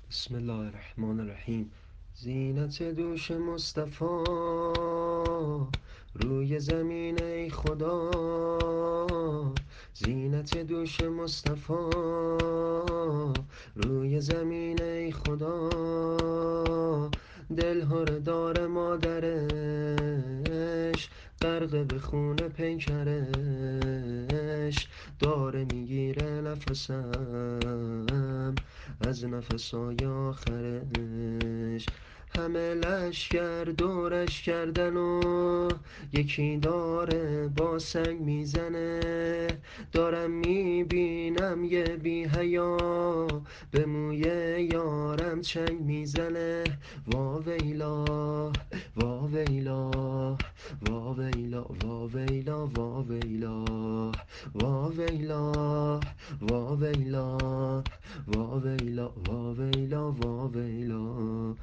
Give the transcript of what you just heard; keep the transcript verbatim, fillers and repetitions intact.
بسم الله الرحمن الرحیم. زینت دوش مصطفی روی زمین ای خدا، زینت دوش مصطفی روی زمین ای خدا، دل هر دار مادرش غرق به خون پیکرش، داره میگیره نفسم از نفسای آخرش. همه لشکر دورش کردن و یکی داره با سنگ میزنه، دارم میبینم یه بی حیا به موی یارم چنگ میزنه. وا ویلا وا ویلا وا ویلا وا ویلا وا ویلا وا ویلا وا ویلا وا ویلا وا ویلا وا ویلا.